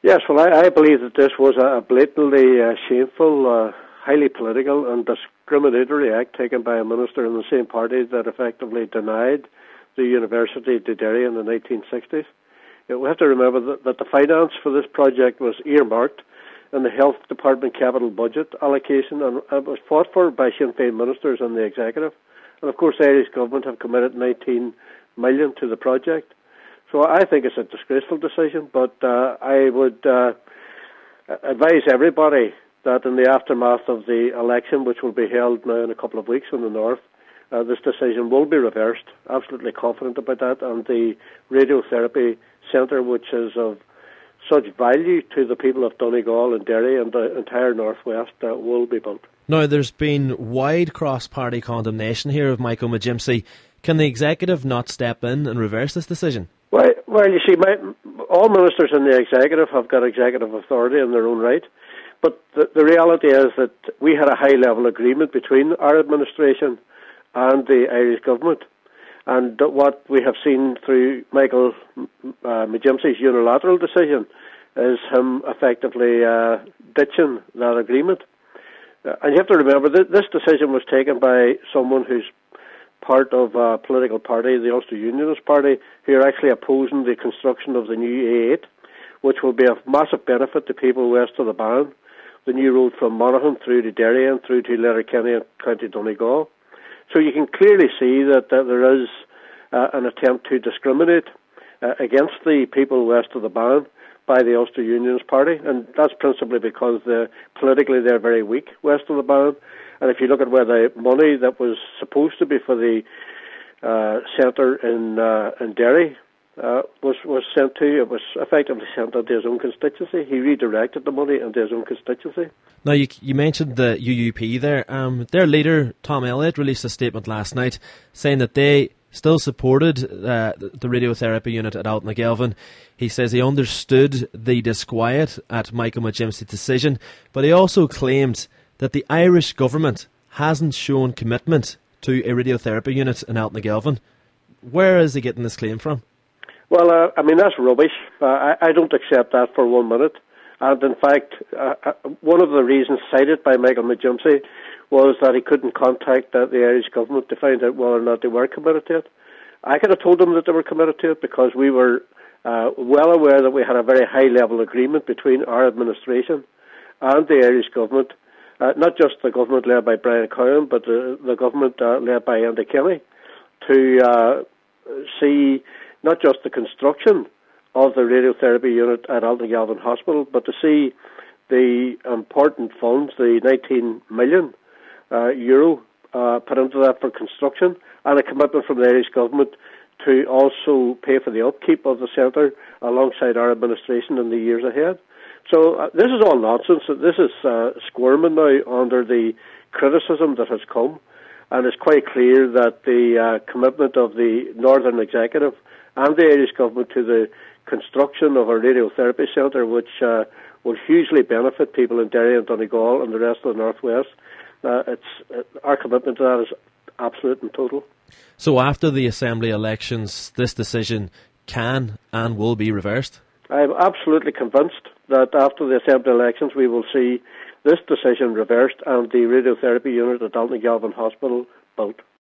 Yes, well, I believe that this was a blatantly shameful, highly political and discriminatory act taken by a minister in the same party that effectively denied the university to Derry in the 1960s. We have to remember that the finance for this project was earmarked in the Health Department capital budget allocation, and it was fought for by Sinn Féin ministers and the executive. And of course, the Irish government have committed 19 million to the project. So I think it's a disgraceful decision, but I would advise everybody that in the aftermath of the election, which will be held now in a couple of weeks in the north, this decision will be reversed. Absolutely confident about that. And the radiotherapy centre, which is of such value to the people of Donegal and Derry and the entire northwest, will be built. Now, there's been wide cross-party condemnation here of Michael McGimpsey. Can the executive not step in and reverse this decision? Well, you see, all ministers in the executive have got executive authority in their own right. But the reality is that we had a high-level agreement between our administration and the Irish government. And what we have seen through Michael McGimpsey's unilateral decision is him effectively ditching that agreement. And you have to remember that this decision was taken by someone who's part of a political party, the Ulster Unionist Party, who are actually opposing the construction of the new A8, which will be of massive benefit to people west of the Bann, the new road from Monaghan through to Derry and through to Letterkenny and County Donegal. So you can clearly see that there is an attempt to discriminate against the people west of the Bann by the Ulster Unionist Party, and that's principally because politically they're very weak west of the Bann. And if you look at where the money that was supposed to be for the centre in Derry was sent to, it was effectively sent into his own constituency. He redirected the money into his own constituency. Now, you mentioned the UUP there. Their leader, Tom Elliott, released a statement last night saying that they still supported the radiotherapy unit at Altnagelvin. He says he understood the disquiet at Michael McGimpsey's decision, but he also claimed that the Irish government hasn't shown commitment to a radiotherapy unit in Altnagelvin. Where is he getting this claim from? Well, that's rubbish. I don't accept that for 1 minute. And in fact, one of the reasons cited by Michael McGimpsey was that he couldn't contact the Irish government to find out whether or not they were committed to it. I could have told them that they were committed to it because we were well aware that we had a very high-level agreement between our administration and the Irish government, not just the government led by Brian Cowan, but the government led by Enda Kenny, to see not just the construction of the radiotherapy unit at Altnagelvin Hospital, but to see the important funds, the 19 million euro put into that for construction, and a commitment from the Irish government to also pay for the upkeep of the centre alongside our administration in the years ahead. So this is all nonsense. This is squirming now under the criticism that has come, and it's quite clear that the commitment of the Northern Executive and the Irish government to the construction of a radiotherapy centre, which will hugely benefit people in Derry and Donegal and the rest of the northwest. Our commitment to that is absolute and total. So after the Assembly elections, this decision can and will be reversed? I'm absolutely convinced that after the Assembly elections we will see this decision reversed and the radiotherapy unit at Altnagelvin Hospital built.